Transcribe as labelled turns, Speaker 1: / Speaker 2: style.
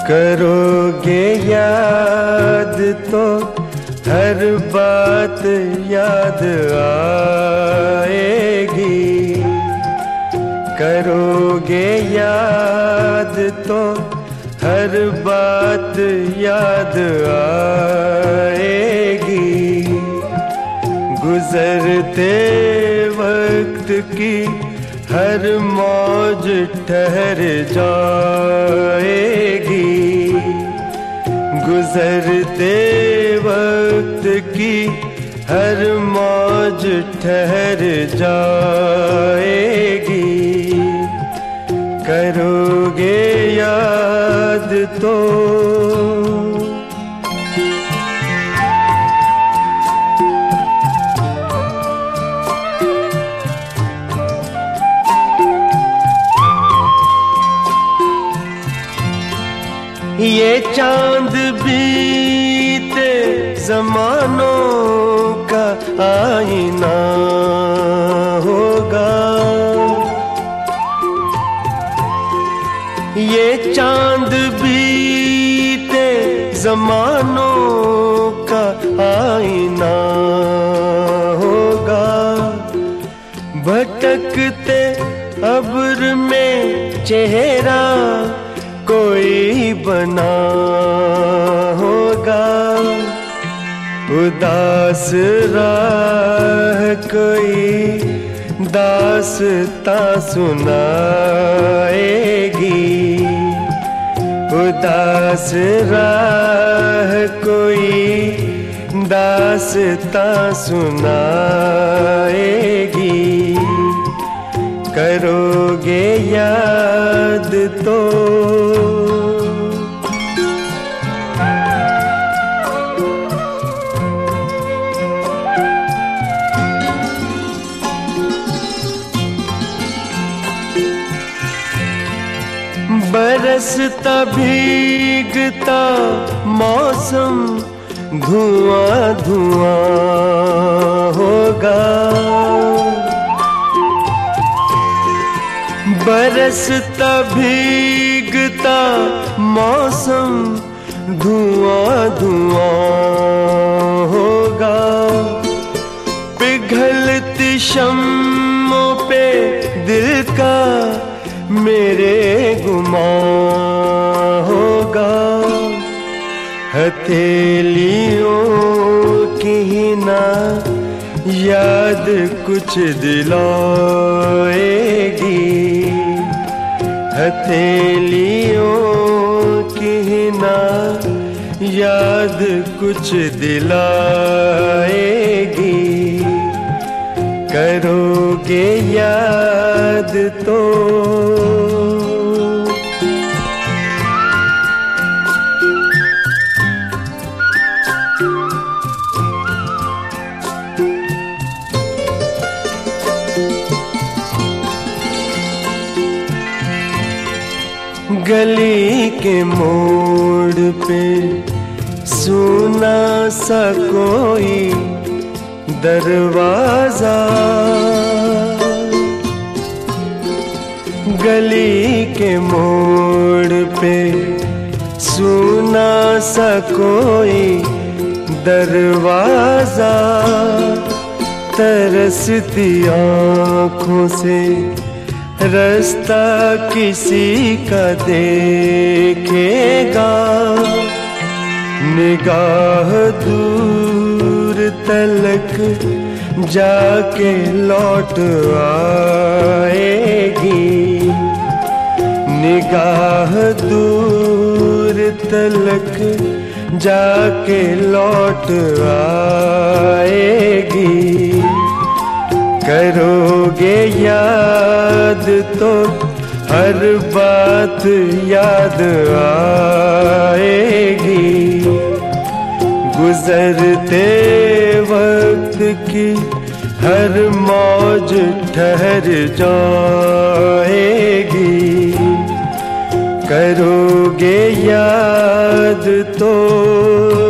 Speaker 1: करोगे याद तो हर बात याद आएगी। करोगे याद तो हर बात याद आएगी। गुजरते वक्त की हर मौज ठहर जाएगी। गुजरते वक्त की हर मौज ठहर जाएगी। करोगे याद तो ये चांद बीते जमानों का आईना होगा। ये चांद बीते जमानों का आईना होगा। भटकते अब्र में चेहरा कोई बना होगा। उदास राह कोई दास्तां सुनाएगी। उदास राह कोई दास्तां सुनाएगी। करोगे याद तो बरसता भीगता मौसम धुआं धुआं होगा। बरसता भीगता मौसम धुआं धुआं होगा। पिघलती शम्मों पे दिल का मेरे गुमां होगा। हथेलियों की ना याद कुछ दिलाएगी। हथेलियों की ना याद कुछ दिलाएगी। करोगे याद तो गली के मोड़ पे सुना सा कोई दरवाजा। गली के मोड़ पे सुना सा कोई दरवाजा। तरसती आँखों से रास्ता किसी का देखेगा। निगाह दूर तलक जाके लौट आएगी। निगाह दूर तलक जाके लौट आएगी। करोगे याद तो हर बात याद आएगी। गुजरते वक्त की हर मौज ठहर जाएगी। करोगे याद तो